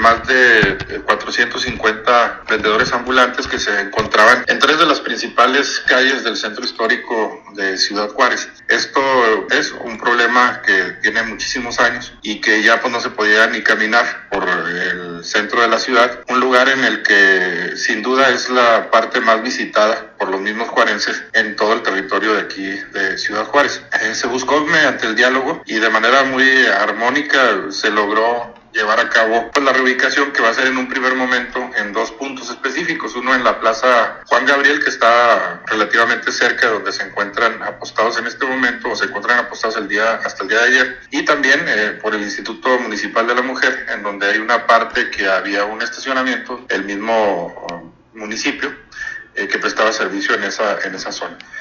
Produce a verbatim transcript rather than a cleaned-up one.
más de cuatrocientos cincuenta vendedores ambulantes que se encontraban en tres de las principales calles del centro histórico de Ciudad Juárez. Esto es un problema que tiene muchísimos años y que ya pues no se podía ni caminar por el centro de la ciudad, un lugar en el que sin duda es la parte más visitada por los mismos juarenses en todo el territorio de aquí de Ciudad Juárez. Eh, se buscó mediante el diálogo y de manera muy armónica se logró llevar a cabo pues, la reubicación, que va a ser en un primer momento en dos puntos específicos, uno en la Plaza Juan Gabriel, que está relativamente cerca de donde se encuentran apostados en este momento, o se encuentran apostados el día hasta el día de ayer, y también eh, por el Instituto Municipal de la Mujer, en donde hay una parte que había un estacionamiento, el mismo uh, municipio, eh, que prestaba servicio en esa, en esa zona.